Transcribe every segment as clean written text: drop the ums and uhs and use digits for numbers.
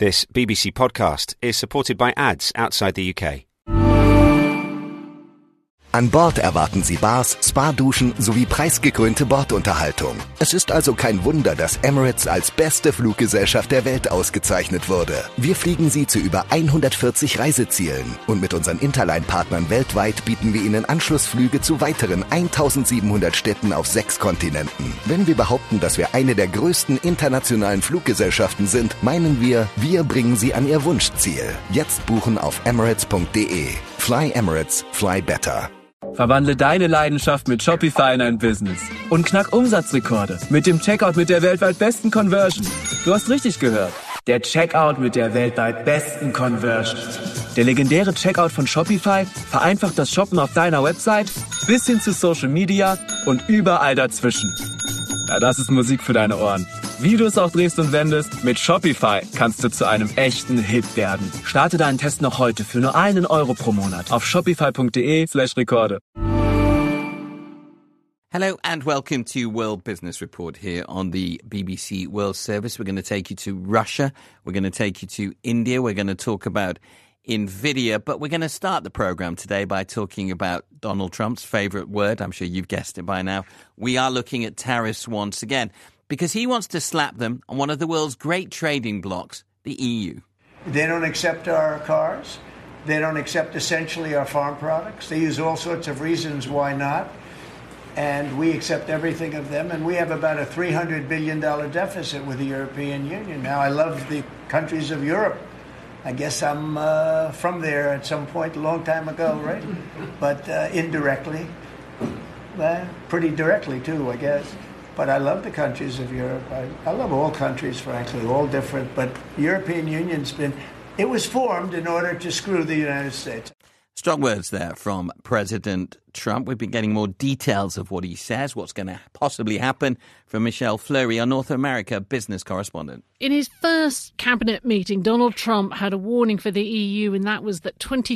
This BBC podcast is supported by ads outside the UK. An Bord erwarten Sie Bars, Spa-Duschen sowie preisgekrönte Bordunterhaltung. Es ist also kein Wunder, dass Emirates als beste Fluggesellschaft der Welt ausgezeichnet wurde. Wir fliegen Sie zu über 140 Reisezielen und mit unseren Interline-Partnern weltweit bieten wir Ihnen Anschlussflüge zu weiteren 1700 Städten auf 6 Kontinenten. Wenn wir behaupten, dass wir eine der größten internationalen Fluggesellschaften sind, meinen wir bringen Sie an Ihr Wunschziel. Jetzt buchen auf emirates.de. Fly Emirates, fly better. Verwandle deine Leidenschaft mit Shopify in ein Business und knack Umsatzrekorde mit dem Checkout mit der weltweit besten Conversion. Du hast richtig gehört. Der Checkout mit der weltweit besten Conversion. Der legendäre Checkout von Shopify vereinfacht das Shoppen auf deiner Website bis hin zu Social Media und überall dazwischen. Ja, das ist Musik für deine Ohren. Wie du es auch drehst und wendest, mit Shopify kannst du zu einem echten Hit werden. Starte deinen Test noch heute für nur €1 pro Monat auf shopify.de/Rekorde. Hello and welcome to World Business Report here on the BBC World Service. We're going to take you to Russia. We're going to take you to India. We're going to talk about NVIDIA, but we're going to start the program today by talking about Donald Trump's favorite word. I'm sure you've guessed it by now. We are looking at tariffs once again, because he wants to slap them on one of the world's great trading blocs, the EU. They don't accept our cars. They don't accept essentially our farm products. They use all sorts of reasons why not. And we accept everything of them. And we have about a $300 billion deficit with the European Union. Now, I love the countries of Europe. I guess I'm from there at some point a long time ago, right? But indirectly, pretty directly too, I guess. But I love the countries of Europe. I love all countries, frankly, all different. But the European Union's it was formed in order to screw the United States. Strong words there from President Trump. We've been getting more details of what he says, what's going to possibly happen, from Michelle Fleury, our North America business correspondent. In his first cabinet meeting, Donald Trump had a warning for the EU, and that was that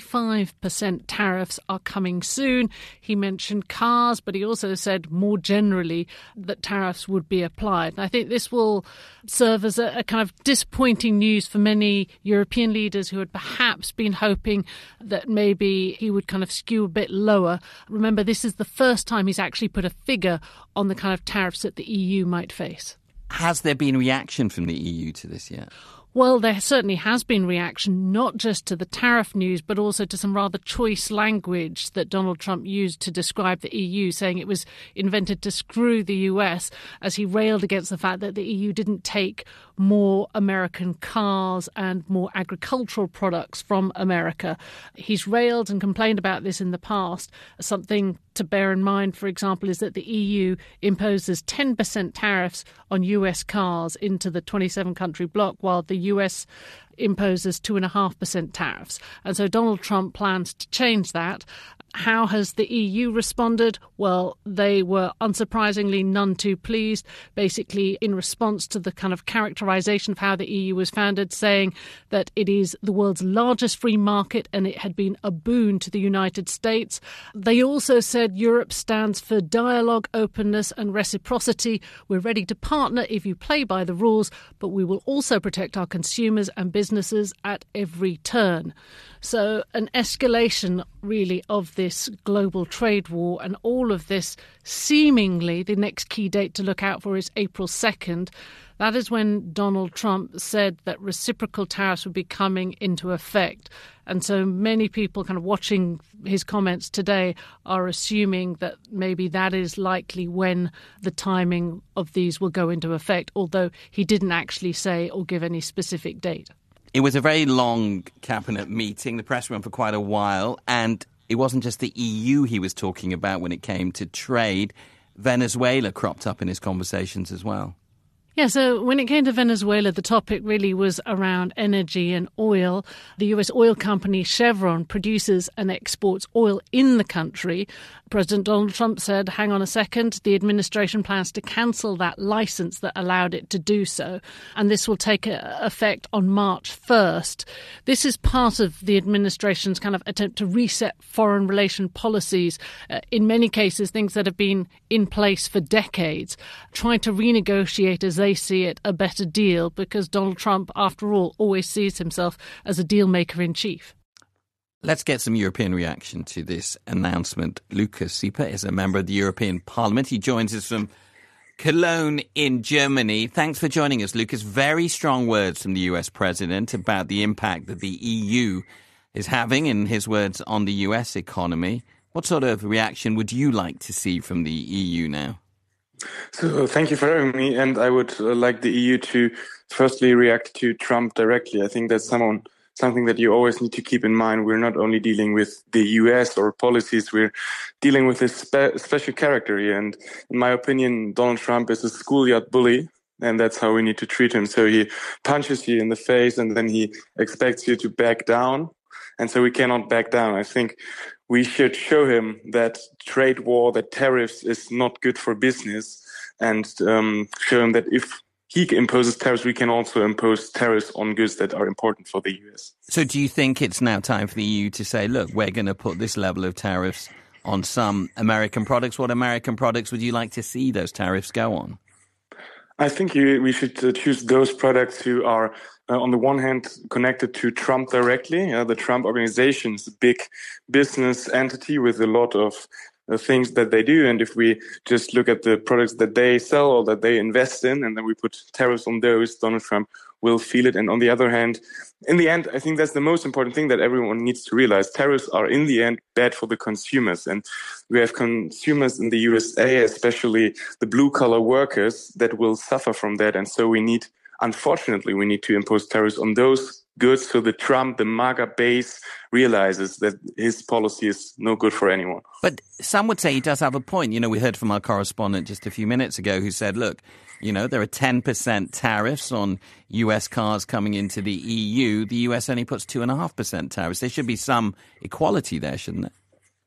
25% tariffs are coming soon. He mentioned cars, but he also said more generally that tariffs would be applied. And I think this will serve as a kind of disappointing news for many European leaders who had perhaps been hoping that maybe he would kind of skew a bit lower. Remember, this is the first time he's actually put a figure on the kind of tariffs that the EU might face. Has there been reaction from the EU to this yet? Well, there certainly has been reaction, not just to the tariff news, but also to some rather choice language that Donald Trump used to describe the EU, saying it was invented to screw the US, as he railed against the fact that the EU didn't take more American cars and more agricultural products from America. He's railed and complained about this in the past. Something to bear in mind, for example, is that the EU imposes 10% tariffs on US cars into the 27-country bloc, while the US imposes 2.5% tariffs. And so Donald Trump plans to change that. How has the EU responded? Well, they were unsurprisingly none too pleased, basically in response to the kind of characterization of how the EU was founded, saying that it is the world's largest free market and it had been a boon to the United States. They also said Europe stands for dialogue, openness and reciprocity. We're ready to partner if you play by the rules, but we will also protect our consumers and businesses at every turn. So an escalation, really, of this global trade war, and all of this seemingly, the next key date to look out for is April 2nd. That is when Donald Trump said that reciprocal tariffs would be coming into effect. And so many people kind of watching his comments today are assuming that maybe that is likely when the timing of these will go into effect, although he didn't actually say or give any specific date. It was a very long cabinet meeting. The press went for quite a while, and it wasn't just the EU he was talking about when it came to trade. Venezuela cropped up in his conversations as well. Yeah, so when it came to Venezuela, the topic really was around energy and oil. The US oil company Chevron produces and exports oil in the country. President Donald Trump said, hang on a second, the administration plans to cancel that license that allowed it to do so. And this will take effect on March 1st. This is part of the administration's kind of attempt to reset foreign relation policies, in many cases things that have been in place for decades, trying to renegotiate as they they see it a better deal, because Donald Trump, after all, always sees himself as a deal maker in chief. Let's get some European reaction to this announcement. Lukas Sieper is a member of the European Parliament. He joins us from Cologne in Germany. Thanks for joining us, Lukas. Very strong words from the US president about the impact that the EU is having, in his words, on the US economy. What sort of reaction would you like to see from the EU now? So thank you for having me. And I would like the EU to firstly react to Trump directly. I think that's something that you always need to keep in mind. We're not only dealing with the US or policies, we're dealing with this special character here. And in my opinion, Donald Trump is a schoolyard bully, and that's how we need to treat him. So he punches you in the face and then he expects you to back down. And so we cannot back down. I think we should show him that trade war, that tariffs is not good for business, and show him that if he imposes tariffs, we can also impose tariffs on goods that are important for the US. So do you think it's now time for the EU to say, look, we're going to put this level of tariffs on some American products? What American products would you like to see those tariffs go on? I think we should choose those products who are, on the one hand, connected to Trump directly. The Trump organization is a big business entity with a lot of things that they do. And if we just look at the products that they sell or that they invest in, and then we put tariffs on those, Donald Trump will feel it. And on the other hand, in the end, I think that's the most important thing that everyone needs to realize. Tariffs are, in the end, bad for the consumers. And we have consumers in the USA, especially the blue-collar workers, that will suffer from that. And so unfortunately, we need to impose tariffs on those goods so that Trump, the MAGA base, realizes that his policy is no good for anyone. But some would say he does have a point. You know, we heard from our correspondent just a few minutes ago who said, look, you know, there are 10% tariffs on US cars coming into the EU. The US only puts 2.5% tariffs. There should be some equality there, shouldn't there?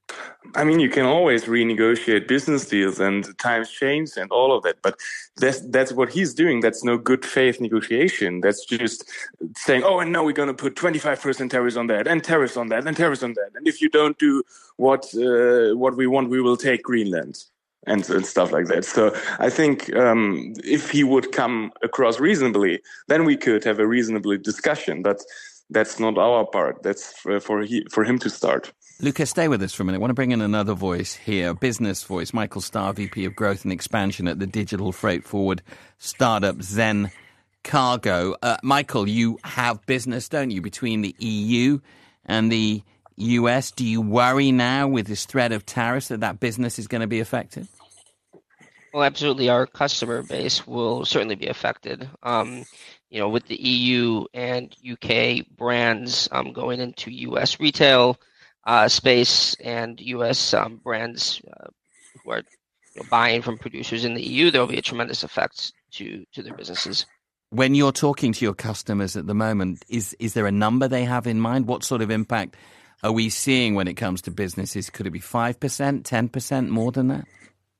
I mean, you can always renegotiate business deals and times change and all of that. But that's what he's doing. That's no good faith negotiation. That's just saying, oh, and now we're going to put 25% tariffs on that and tariffs on that and tariffs on that. And if you don't do what we want, we will take Greenland and stuff like that. So I think if he would come across reasonably, then we could have a reasonable discussion. But that's not our part. That's for him to start. Lukas, stay with us for a minute. I want to bring in another voice here, business voice. Michael Starr, VP of Growth and Expansion at the digital freight forward startup Zen Cargo. Michael, you have business, don't you, between the EU and the US? Do you worry now with this threat of tariffs that business is going to be affected? Well, absolutely. Our customer base will certainly be affected. You know, with the EU and UK brands going into US retail space and U.S. brands who are buying from producers in the EU, there will be a tremendous effect to their businesses. When you're talking to your customers at the moment, is there a number they have in mind? What sort of impact are we seeing when it comes to businesses? Could it be 5%, 10%, more than that?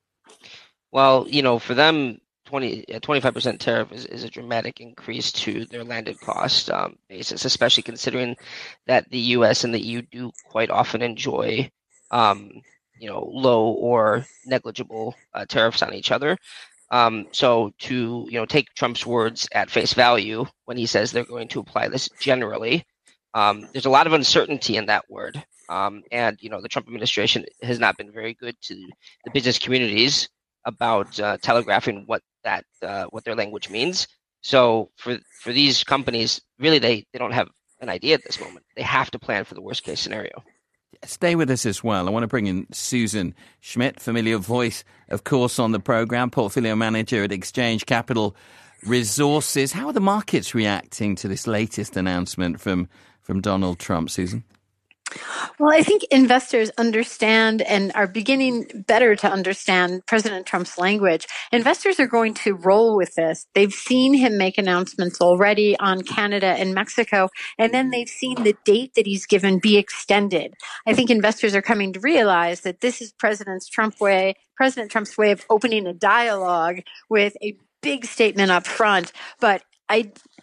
Well, you know, for them, 25% tariff is a dramatic increase to their landed cost basis, especially considering that the U.S. and the EU do quite often enjoy, low or negligible tariffs on each other. So to, take Trump's words at face value when he says they're going to apply this generally, there's a lot of uncertainty in that word. And, the Trump administration has not been very good to the business communities about telegraphing what their language means. So for these companies, really, they don't have an idea at this moment. They have to plan for the worst case scenario. Stay with us as well. I want to bring in Susan Schmidt, familiar voice, of course, on the program, portfolio manager at Exchange Capital Resources. How are the markets reacting to this latest announcement from Donald Trump, Susan? Well, I think investors understand and are beginning better to understand President Trump's language. Investors are going to roll with this. They've seen him make announcements already on Canada and Mexico, and then they've seen the date that he's given be extended. I think investors are coming to realize that this is President Trump's way of opening a dialogue with a big statement up front. But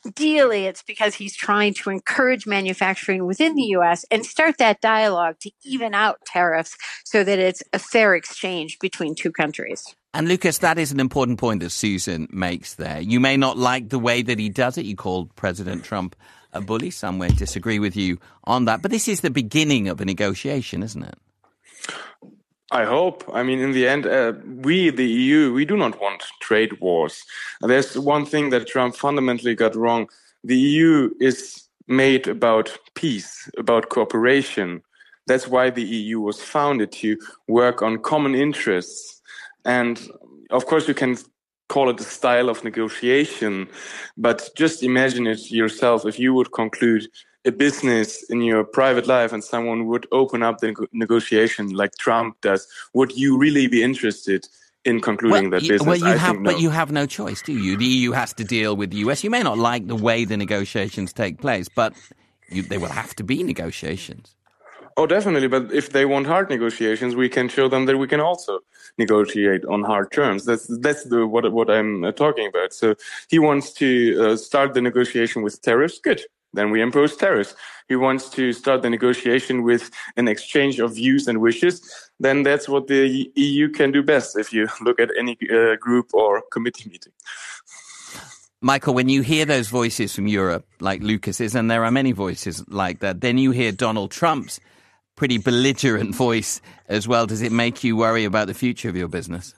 Ideally, it's because he's trying to encourage manufacturing within the U.S. and start that dialogue to even out tariffs so that it's a fair exchange between two countries. And Lucas, that is an important point that Susan makes there. You may not like the way that he does it. You called President Trump a bully. Some may disagree with you on that. But this is the beginning of a negotiation, isn't it? I hope. I mean, in the end, we, the EU, we do not want trade wars. There's one thing that Trump fundamentally got wrong. The EU is made about peace, about cooperation. That's why the EU was founded, to work on common interests. And of course, you can call it a style of negotiation, but just imagine it yourself if you would conclude a business in your private life and someone would open up the negotiation like Trump does. Would you really be interested in concluding that business? But you have no choice, do you? The EU has to deal with the US. You may not like the way the negotiations take place, but they will have to be negotiations. Oh, definitely. But if they want hard negotiations, we can show them that we can also negotiate on hard terms. That's what I'm talking about. So he wants to start the negotiation with tariffs. Good. Then we impose tariffs. He wants to start the negotiation with an exchange of views and wishes. Then that's what the EU can do best if you look at any group or committee meeting. Michael, when you hear those voices from Europe, like Lucas's, and there are many voices like that, then you hear Donald Trump's pretty belligerent voice as well. Does it make you worry about the future of your business?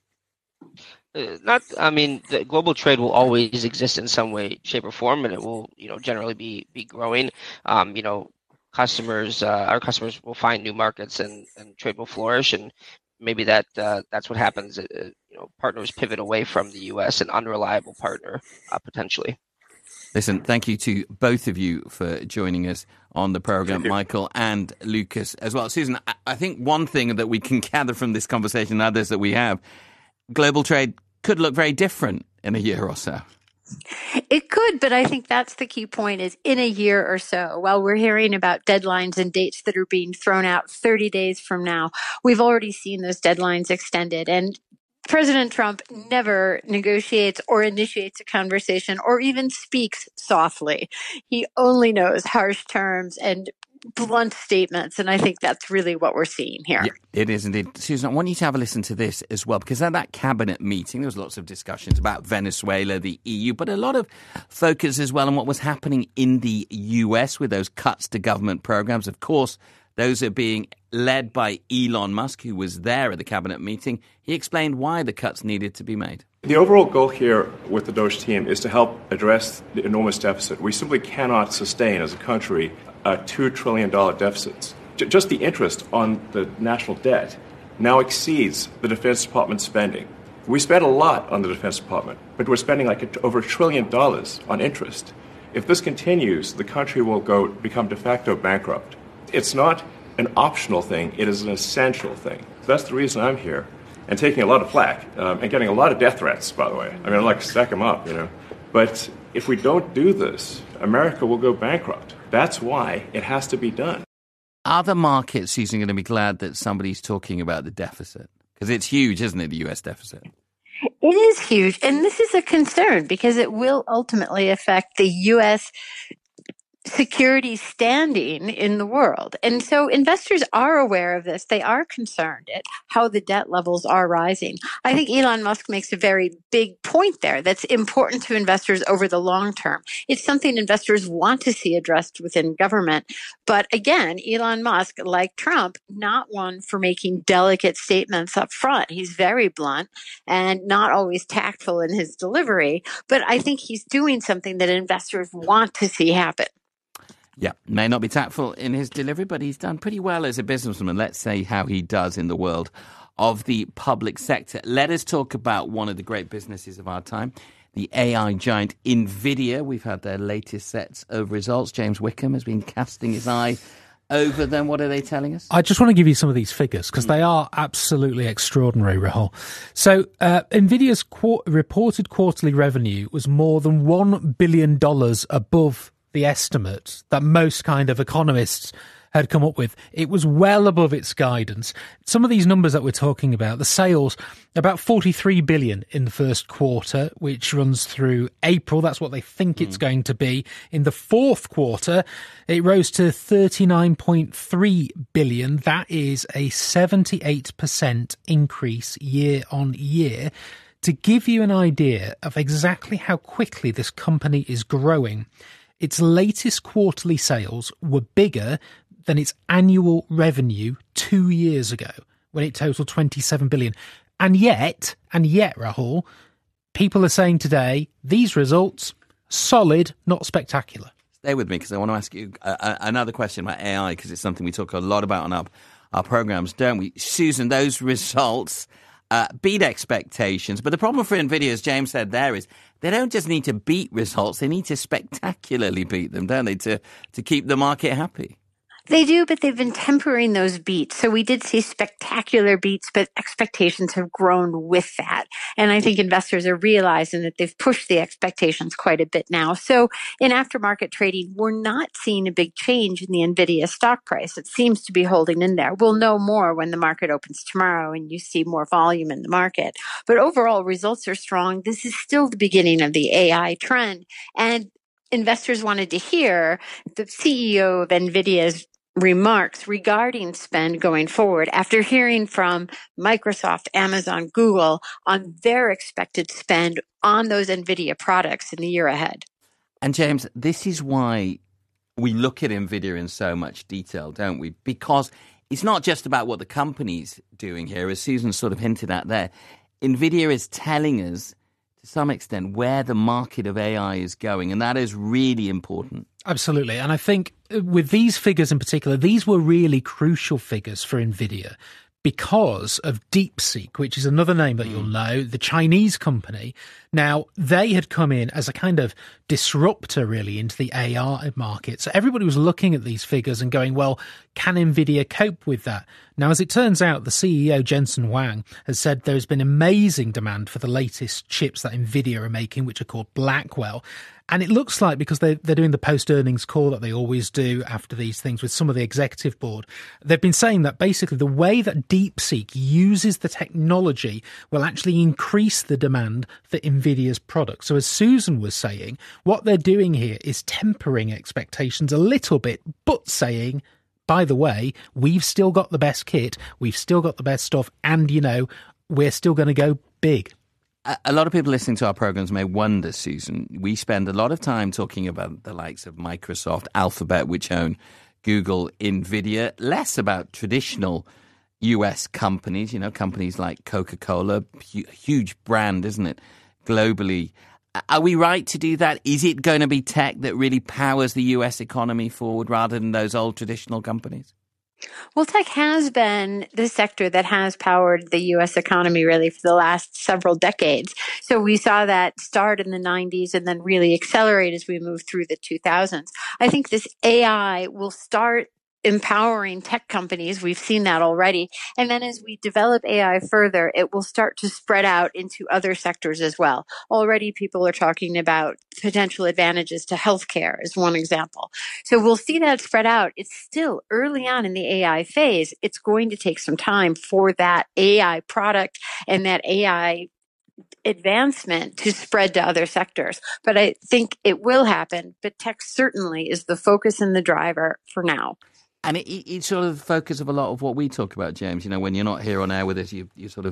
The global trade will always exist in some way, shape, or form, and it will, generally be growing. Our customers will find new markets, and trade will flourish, and maybe that's what happens. Partners pivot away from the U.S., an unreliable partner, potentially. Listen, thank you to both of you for joining us on the program, Michael and Lucas as well. Susan, I think one thing that we can gather from this conversation and others that we have, global trade could look very different in a year or so. It could, but I think that's the key point is in a year or so, while we're hearing about deadlines and dates that are being thrown out 30 days from now, we've already seen those deadlines extended. And President Trump never negotiates or initiates a conversation or even speaks softly. He only knows harsh terms and blunt statements, and I think that's really what we're seeing here. Yeah, it is indeed. Susan, I want you to have a listen to this as well, because at that cabinet meeting, there was lots of discussions about Venezuela, the EU, but a lot of focus as well on what was happening in the US with those cuts to government programs. Of course, those are being led by Elon Musk, who was there at the cabinet meeting. He explained why the cuts needed to be made. The overall goal here with the Doge team is to help address the enormous deficit. We simply cannot sustain as a country $2 trillion deficits. Just the interest on the national debt now exceeds the Defense Department spending. We spend a lot on the Defense Department, but we're spending over $1 trillion on interest. If this continues, the country will become de facto bankrupt. It's not an optional thing, it is an essential thing. That's the reason I'm here, and taking a lot of flack, and getting a lot of death threats, by the way. I mean, I'd like to stack them up, But if we don't do this, America will go bankrupt. That's why it has to be done. Are the markets, Susan, going to be glad that somebody's talking about the deficit? Because it's huge, isn't it, the US deficit? It is huge. And this is a concern because it will ultimately affect the U.S. security standing in the world. And so investors are aware of this. They are concerned at how the debt levels are rising. I think Elon Musk makes a very big point there that's important to investors over the long term. It's something investors want to see addressed within government. But again, Elon Musk, like Trump, not one for making delicate statements up front. He's very blunt and not always tactful in his delivery. But I think he's doing something that investors want to see happen. Yeah, may not be tactful in his delivery, but he's done pretty well as a businessman. Let's say how he does in the world of the public sector. Let us talk about one of the great businesses of our time, the AI giant NVIDIA. We've had their latest sets of results. James Wickham has been casting his eye over them. What are they telling us? I just want to give you some of these figures because they are absolutely extraordinary, Rahul. So NVIDIA's reported quarterly revenue was more than $1 billion above the estimate that most kind of economists had come up with, it was well above its guidance. Some of these numbers that we're talking about, the sales, about 43 billion in the first quarter, which runs through April. That's what they think it's going to be. In the fourth quarter, it rose to 39.3 billion. That is a 78% increase year on year. To give you an idea of exactly how quickly this company is growing, its latest quarterly sales were bigger than its annual revenue 2 years ago, when it totaled 27 billion. And yet, Rahul, people are saying today, these results, solid, not spectacular. Stay with me, because I want to ask you another question about AI, because it's something we talk a lot about on our programs, don't we? Susan, those results beat expectations. But the problem for NVIDIA, as James said there, is they don't just need to beat results, they need to spectacularly beat them, don't they, to keep the market happy? They do, but they've been tempering those beats. So we did see spectacular beats, but expectations have grown with that. And I think investors are realizing that they've pushed the expectations quite a bit now. So in aftermarket trading, we're not seeing a big change in the NVIDIA stock price. It seems to be holding in there. We'll know more when the market opens tomorrow and you see more volume in the market. But overall, results are strong. This is still the beginning of the AI trend. And investors wanted to hear the CEO of NVIDIA's remarks regarding spend going forward after hearing from Microsoft, Amazon, Google on their expected spend on those NVIDIA products in the year ahead. And James, this is why we look at NVIDIA in so much detail, don't we? Because it's not just about what the company's doing here, as Susan sort of hinted at there. NVIDIA is telling us, to some extent, where the market of AI is going, and that is really important. Absolutely. And I think with these figures in particular, these were really crucial figures for NVIDIA because of DeepSeek, which is another name that you'll know, the Chinese company. Now, they had come in as a kind of disruptor, really, into the AI market. So everybody was looking at these figures and going, well, can NVIDIA cope with that? Now, as it turns out, the CEO, Jensen Huang, has said there's been amazing demand for the latest chips that NVIDIA are making, which are called Blackwell. And it looks like, because they're doing the post-earnings call that they always do after these things with some of the executive board, they've been saying that basically the way that DeepSeek uses the technology will actually increase the demand for NVIDIA's products. So as Susan was saying, what they're doing here is tempering expectations a little bit, but saying, by the way, we've still got the best kit, we've still got the best stuff, and, you know, we're still going to go big. A lot of people listening to our programs may wonder, Susan, we spend a lot of time talking about the likes of Microsoft, Alphabet, which own Google, NVIDIA, less about traditional US companies, you know, companies like Coca-Cola, huge brand, isn't it, globally. Are we right to do that? Is it going to be tech that really powers the US economy forward rather than those old traditional companies? Well, tech has been the sector that has powered the U.S. economy really for the last several decades. So we saw that start in the 90s and then really accelerate as we move through the 2000s. I think this AI will start empowering tech companies. We've seen that already. And then as we develop AI further, it will start to spread out into other sectors as well. Already people are talking about potential advantages to healthcare as one example. So we'll see that spread out. It's still early on in the AI phase. It's going to take some time for that AI product and that AI advancement to spread to other sectors. But I think it will happen. But tech certainly is the focus and the driver for now. And it's sort of the focus of a lot of what we talk about, James. You know, when you're not here on air with us, you're sort of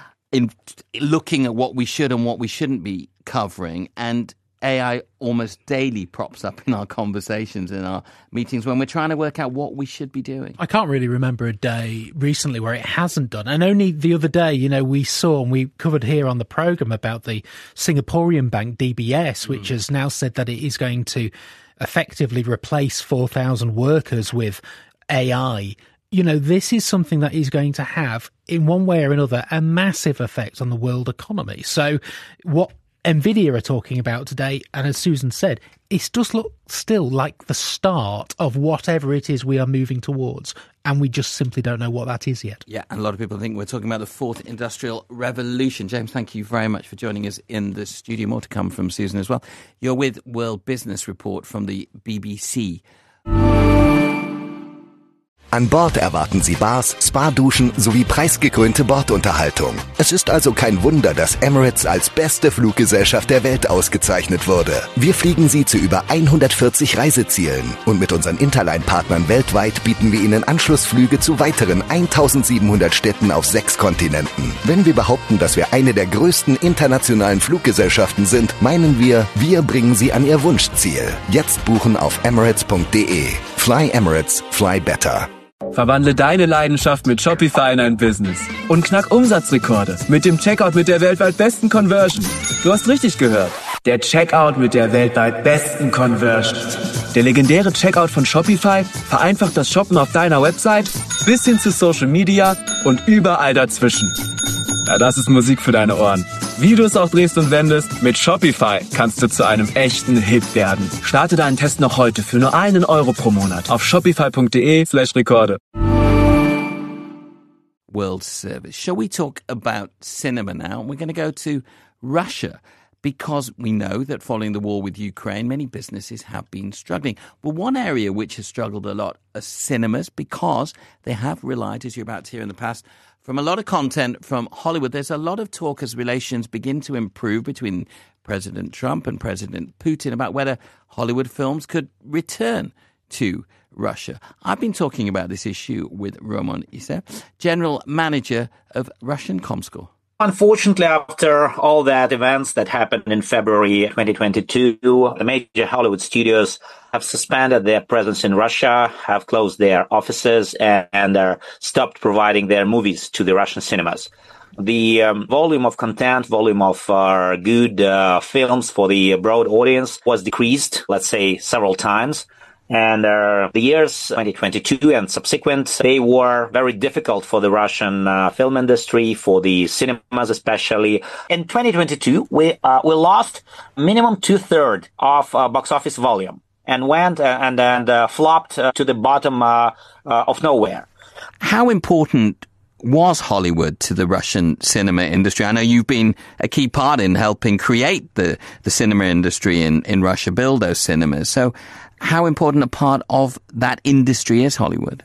looking at what we should and what we shouldn't be covering. And AI almost daily props up in our conversations, in our meetings, when we're trying to work out what we should be doing. I can't really remember a day recently where it hasn't done. And only the other day, you know, we saw, and we covered here on the programme about the Singaporean bank DBS, which has now said that it is going to effectively replace 4,000 workers with AI. You know, this is something that is going to have, in one way or another, a massive effect on the world economy. So what NVIDIA are talking about today, and as Susan said, it does look still like the start of whatever it is we are moving towards, and we just simply don't know what that is yet. Yeah, and a lot of people think we're talking about the fourth industrial revolution. James, thank you very much for joining us in the studio. More to come from Susan as well. You're with World Business Report from the BBC. An Bord erwarten Sie Bars, Spa-Duschen sowie preisgekrönte Bordunterhaltung. Es ist also kein Wunder, dass Emirates als beste Fluggesellschaft der Welt ausgezeichnet wurde. Wir fliegen Sie zu über 140 Reisezielen und mit unseren Interline-Partnern weltweit bieten wir Ihnen Anschlussflüge zu weiteren 1700 Städten auf 6 Kontinenten. Wenn wir behaupten, dass wir eine der größten internationalen Fluggesellschaften sind, meinen wir bringen Sie an Ihr Wunschziel. Jetzt buchen auf emirates.de. Fly Emirates, fly better. Verwandle deine Leidenschaft mit Shopify in ein Business und knack Umsatzrekorde mit dem Checkout mit der weltweit besten Conversion. Du hast richtig gehört. Der Checkout mit der weltweit besten Conversion. Der legendäre Checkout von Shopify vereinfacht das Shoppen auf deiner Website bis hin zu Social Media und überall dazwischen. Ja, das ist Musik für deine Ohren. Wie du es auch drehst und wendest, mit Shopify kannst du zu einem echten Hit werden. Starte deinen Test noch heute für nur €1 pro Monat auf shopify.de/Rekorde. World Service. Shall we talk about cinema now? We're going to go to Russia because we know that following the war with Ukraine, many businesses have been struggling. Well, one area which has struggled a lot are cinemas because they have relied, as you're about to hear in the past, from a lot of content from Hollywood. There's a lot of talk as relations begin to improve between President Trump and President Putin about whether Hollywood films could return to Russia. I've been talking about this issue with Roman Iser, General Manager of Russian Comscore. Unfortunately, after all that events that happened in February 2022, the major Hollywood studios have suspended their presence in Russia, have closed their offices, and stopped providing their movies to the Russian cinemas. The volume of content, volume of good films for the broad audience was decreased, let's say, several times. And the years 2022 and subsequent, they were very difficult for the Russian film industry, for the cinemas especially. In 2022, we lost minimum 2/3 of box office volume and went and flopped to the bottom of nowhere. How important was Hollywood to the Russian cinema industry? I know you've been a key part in helping create the cinema industry in Russia, build those cinemas. So how important a part of that industry is Hollywood?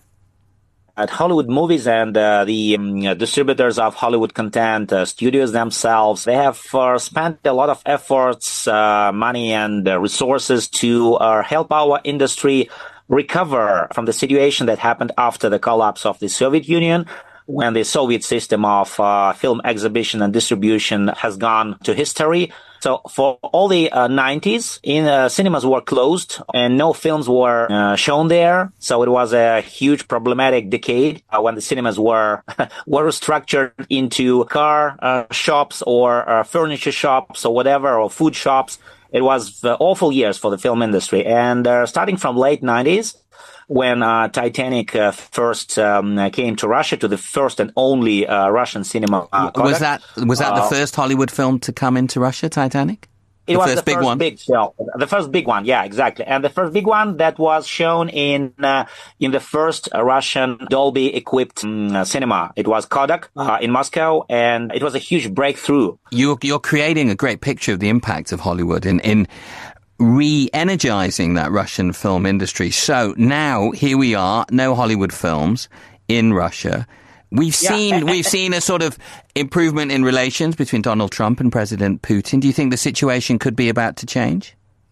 At Hollywood Movies and the distributors of Hollywood content, studios themselves, they have spent a lot of efforts, money and resources to help our industry recover from the situation that happened after the collapse of the Soviet Union, when the Soviet system of film exhibition and distribution has gone to history. So for all the 90s, cinemas were closed and no films were shown there. So it was a huge problematic decade when the cinemas were restructured into car shops or furniture shops or whatever, or food shops. It was awful years for the film industry. And starting from late 90s, when Titanic first came to Russia, to the first and only Russian cinema. Was that the first Hollywood film to come into Russia, Titanic? It was the first big film. The first big one, yeah, exactly. And the first big one that was shown in the first Russian Dolby-equipped cinema. It was Kodak in Moscow, and it was a huge breakthrough. You're creating a great picture of the impact of Hollywood in re-energizing that Russian film industry. So now here we are, no Hollywood films in Russia. We've seen a sort of improvement in relations between Donald Trump and President Putin. Do you think the situation could be about to change?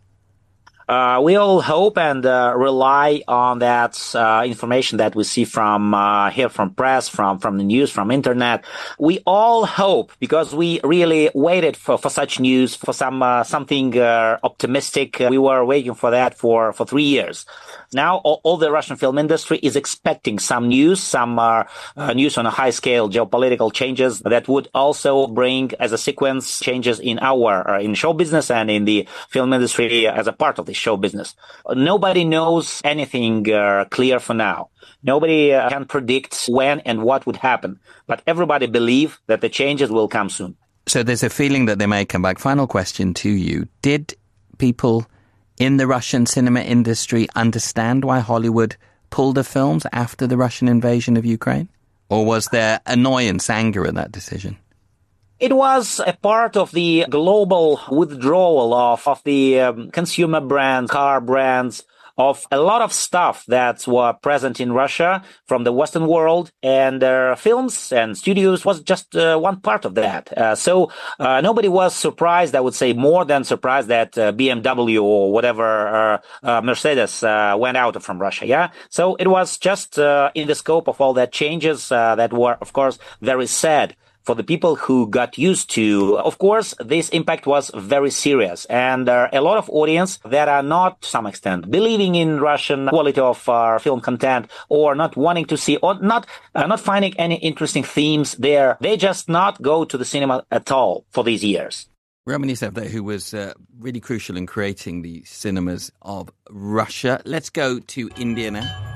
We all hope and rely on that information that we see from here, from press, from the news, from internet. We all hope, because we really waited for such news, for something optimistic. We were waiting for that for 3 years. Now all the Russian film industry is expecting some news on a high scale, geopolitical changes that would also bring as a sequence changes in in show business and in the film industry as a part of the show business. Nobody knows anything clear for now. Nobody can predict when and what would happen, but everybody believes that the changes will come soon. So there's a feeling that they may come back. Final question to you. Did people in the Russian cinema industry understand why Hollywood pulled the films after the Russian invasion of Ukraine? Or was there annoyance, anger at that decision? It was a part of the global withdrawal of the consumer brands, car brands, of a lot of stuff that were present in Russia from the Western world, and their films and studios was just one part of that. So nobody was surprised, I would say more than surprised, that BMW or whatever Mercedes went out from Russia. Yeah. So it was just in the scope of all that changes that were, of course, very sad for the people who got used to. Of course, this impact was very serious, and there are a lot of audience that are not, to some extent, believing in Russian quality of film content, or not wanting to see, or not finding any interesting themes there. They just not go to the cinema at all for these years. Roman Yusef, who was really crucial in creating the cinemas of Russia. Let's go to India now.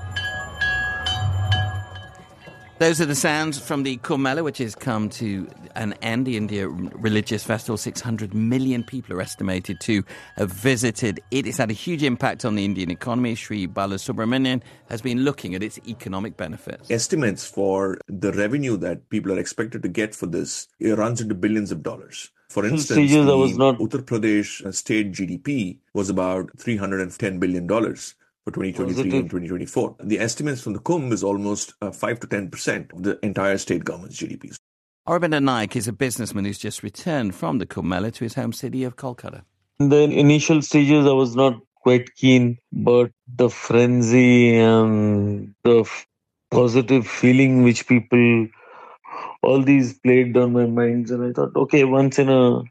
Those are the sounds from the Kumbh Mela, which has come to an end. The India Religious Festival, 600 million people are estimated to have visited it. It's had a huge impact on the Indian economy. Sri Balasubramanian has been looking at its economic benefits. Estimates for the revenue that people are expected to get for this, it runs into billions of dollars. For instance, Uttar Pradesh state GDP was about $310 billion. For 2023 and 2024. The estimates from the Kumbh is almost 5 to 10% of the entire state government's GDP. Aurobindo Naik is a businessman who's just returned from the Kumbh Mela to his home city of Kolkata. In the initial stages, I was not quite keen, but the frenzy and the positive feeling which people, all these played on my minds, and I thought, okay, once in a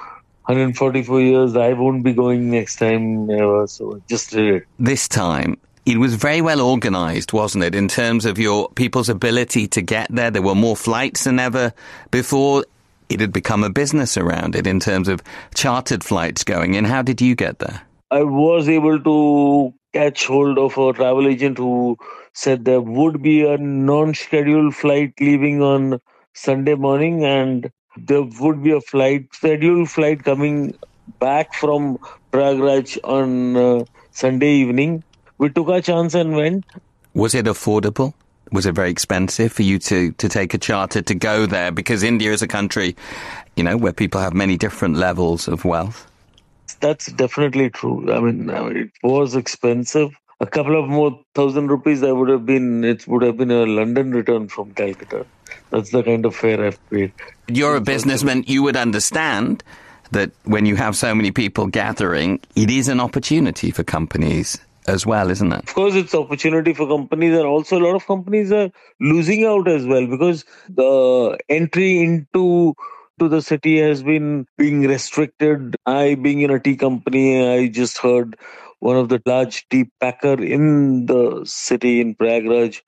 144 years, I won't be going next time ever, so I just did it. This time, it was very well organised, wasn't it, in terms of your people's ability to get there? There were more flights than ever before. It had become a business around it in terms of chartered flights going in. How did you get there? I was able to catch hold of a travel agent who said there would be a non-scheduled flight leaving on Sunday morning, and there would be a scheduled flight coming back from Prayagraj on Sunday evening. We took our chance and went. Was it affordable? Was it very expensive for you to take a charter to go there? Because India is a country, where people have many different levels of wealth. That's definitely true. I mean, it was expensive. A couple of more 1,000 rupees, it would have been a London return from Calcutta. That's the kind of fare I've paid. You're a businessman. You would understand that when you have so many people gathering, it is an opportunity for companies as well, isn't it? Of course, it's an opportunity for companies, and also a lot of companies are losing out as well, because the entry into the city has been being restricted. I, being in a tea company, I just heard one of the large tea packer in the city in Prayagraj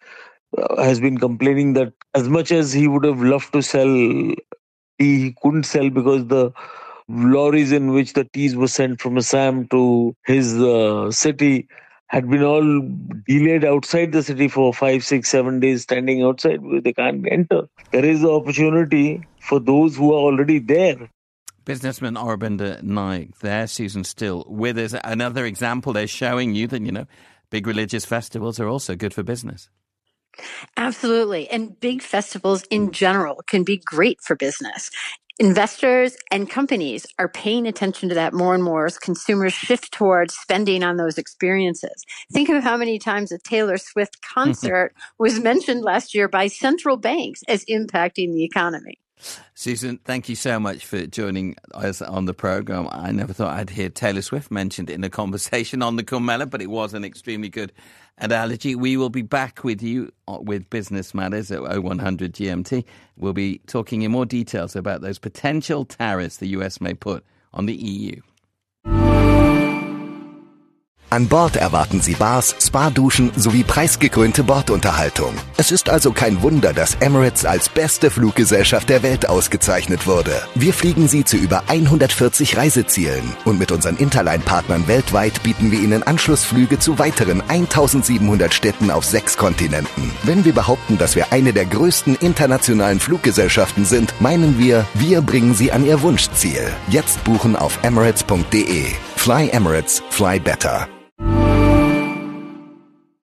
has been complaining that as much as he would have loved to sell tea, he couldn't sell because the lorries in which the teas were sent from Assam to his city had been all delayed outside the city for 5, 6, 7 days, standing outside because they can't enter. There is an opportunity for those who are already there. Businessman Aurobindo Naik there. Susan Still with us. Another example they're showing you that, big religious festivals are also good for business. Absolutely. And big festivals in general can be great for business. Investors and companies are paying attention to that more and more as consumers shift towards spending on those experiences. Think of how many times a Taylor Swift concert was mentioned last year by central banks as impacting the economy. Susan, thank you so much for joining us on the programme. I never thought I'd hear Taylor Swift mentioned in a conversation on the Kumbh Mela, but it was an extremely good analogy. We will be back with you with Business Matters at 0100 GMT. We'll be talking in more details about those potential tariffs the US may put on the EU. An Bord erwarten Sie Bars, Spa-Duschen sowie preisgekrönte Bordunterhaltung. Es ist also kein Wunder, dass Emirates als beste Fluggesellschaft der Welt ausgezeichnet wurde. Wir fliegen Sie zu über 140 Reisezielen und mit unseren Interline-Partnern weltweit bieten wir Ihnen Anschlussflüge zu weiteren 1700 Städten auf 6 Kontinenten. Wenn wir behaupten, dass wir eine der größten internationalen Fluggesellschaften sind, meinen wir bringen Sie an Ihr Wunschziel. Jetzt buchen auf emirates.de. Fly Emirates, fly better.